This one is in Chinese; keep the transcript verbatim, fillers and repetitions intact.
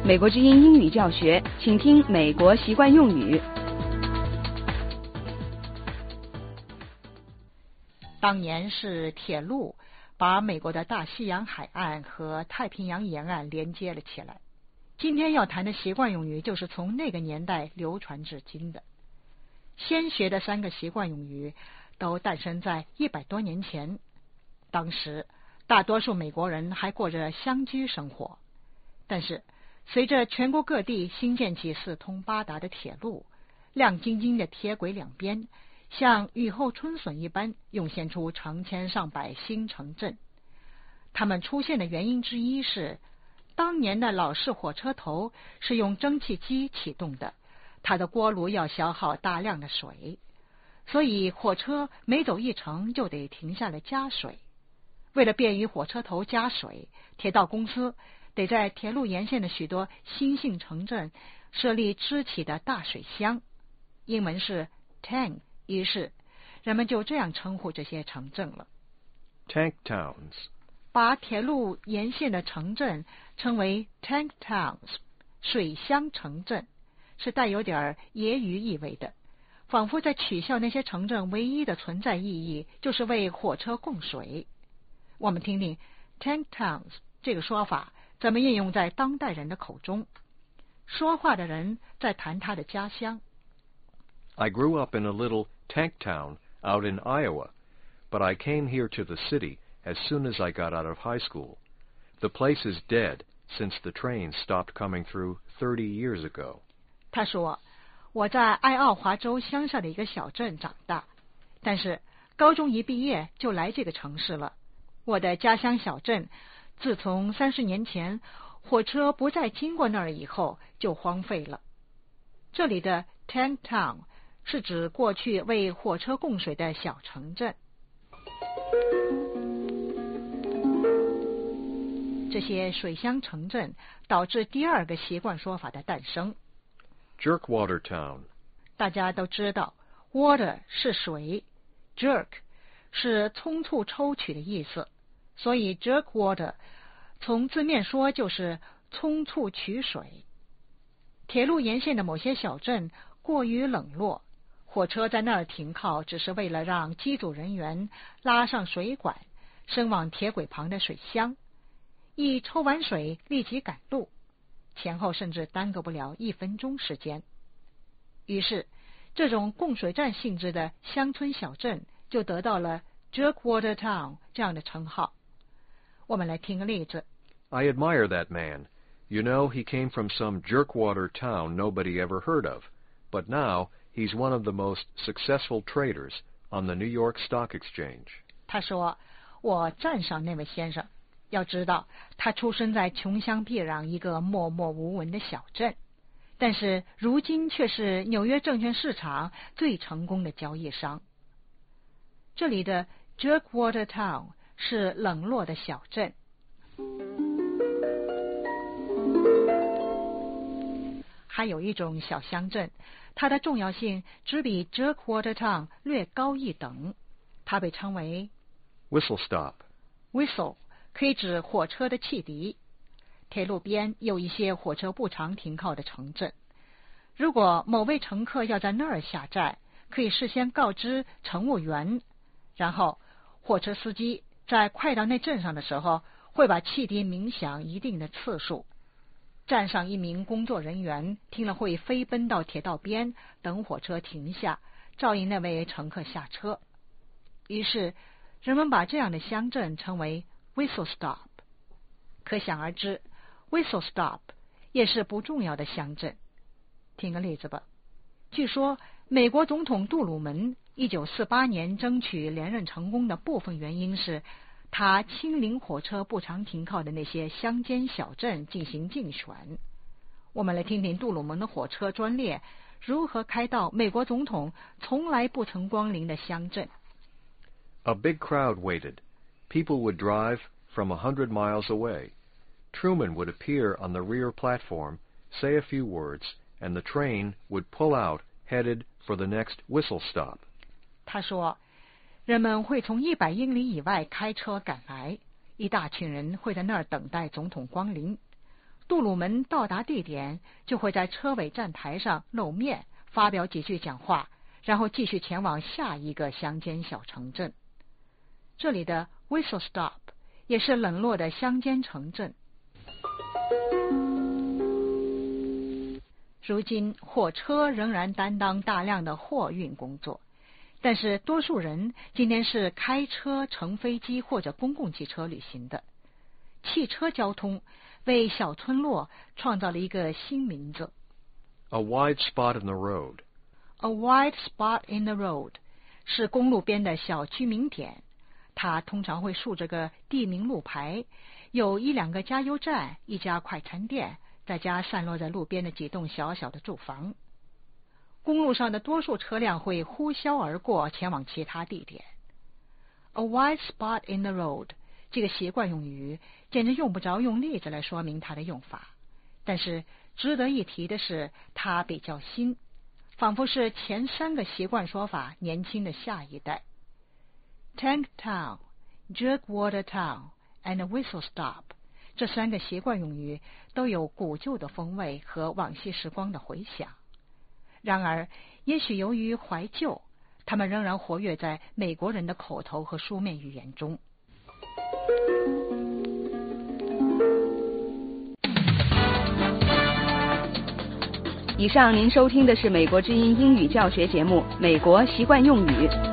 美国之音英语教学，请听美国习惯用语。 当年是铁路把美国的大西洋海岸和太平洋沿岸连接了起来。今天要谈的习惯用语就是从那个年代流传至今的。先学的三个习惯用语都诞生在一百多年前，当时大多数美国人还过着乡居生活，但是随着全国各地新建起四通八达的铁路，亮晶晶的铁轨两边像雨后春笋一般涌现出成千上百新城镇。它们出现的原因之一是，当年的老式火车头是用蒸汽机启动的，它的锅炉要消耗大量的水，所以火车每走一程就得停下来加水。为了便于火车头加水，铁道公司得在铁路沿线的许多新兴城镇设立支起的大水箱，英文是 tank， 于是人们就这样称呼这些城镇了。 Tank towns， 把铁路沿线的城镇称为 tank towns， 水乡城镇，是带有点揶揄意味的，仿佛在取笑那些城镇唯一的存在意义就是为火车供水。我们听听 tank towns 这个说法怎么应用在当代人的口中。说话的人在谈他的家乡。 I grew up in a little tank town out in Iowa, but I came here to the city as soon as I got out of high school. The place is dead since the train stopped coming through thirty years ago. 他说，我在爱奥华州乡下的一个小镇长大，但是高中一毕业就来这个城市了。我的家乡小镇自从三十年前火车不再经过那儿以后就荒废了。这里的 tank town 是指过去为火车供水的小城镇。这些水乡城镇导致第二个习惯说法的诞生。 Jerkwater Town， 大家都知道 water 是水， jerk 是匆促抽取的意思，所以 Jerkwater 从字面说就是匆促取水。铁路沿线的某些小镇过于冷落，火车在那儿停靠只是为了让机组人员拉上水管伸往铁轨旁的水箱，一抽完水立即赶路，前后甚至耽搁不了一分钟时间。于是这种供水站性质的乡村小镇就得到了 Jerkwater Town 这样的称号。我们来听个例子。 I admire that man. You know, he came from some jerkwater town nobody ever heard of, but now he's one of the most successful traders on the New York Stock Exchange. 他说，我赞赏那位先生，要知道他出生在穷乡僻壤一个默默无闻的小镇，但是如今却是纽约证券市场最成功的交易商。这里的 Jerkwater Town 是冷落的小镇。还有一种小乡镇，它的重要性只比 Jerkwater Town 略高一等，它被称为 Whistle stop。 Whistle 可以指火车的汽笛。铁路边有一些火车不常停靠的城镇，如果某位乘客要在那儿下站，可以事先告知乘务员，然后火车司机在快到那镇上的时候会把汽笛鸣响一定的次数。站上一名工作人员听了会飞奔到铁道边等火车停下，照应那位乘客下车。于是人们把这样的乡镇称为 Whistle Stop。 可想而知 Whistle Stop 也是不重要的乡镇。听个例子吧。据说美国总统杜鲁门一九四八年争取连任成功的部分原因是他亲临火车不常停靠的那些乡间小镇进行竞选。我们来听听杜鲁门的火车专列如何开到美国总统从来不曾光临的乡镇。 A big crowd waited. People would drive from a hundred miles away. Truman would appear on the rear platform, say a few words, and the train would pull out, headed for the next whistle stop. 他说，人们会从一百英里以外开车赶来，一大群人会在那儿等待总统光临。 杜鲁门到达地点，就会在车尾站台上露面，发表几句讲话，然后继续前往下一个乡间小城镇。这里的 Whistle Stop 也是冷落的乡间城镇。如今火车仍然担当大量的货运工作，但是多数人今天是开车、乘飞机或者公共汽车旅行的。汽车交通为小村落创造了一个新名字。 A wide spot in the road. A wide spot in the road 是公路边的小居民点，它通常会竖着个地名路牌，有一两个加油站，一家快餐店，再加散落在路边的几栋小小的住房。公路上的多数车辆会呼啸而过，前往其他地点。 A wide spot in the road 这个习惯用语简直用不着用例子来说明它的用法，但是值得一提的是它比较新，仿佛是前三个习惯说法年轻的下一代。 Tank Town, Jerkwater Town and Whistle Stop 这三个习惯用语都有古旧的风味和往昔时光的回响。然而也许由于怀旧，它们仍然活跃在美国人的口头和书面语言中。 以上您收听的是美国之音英语教学节目《美国习惯用语》。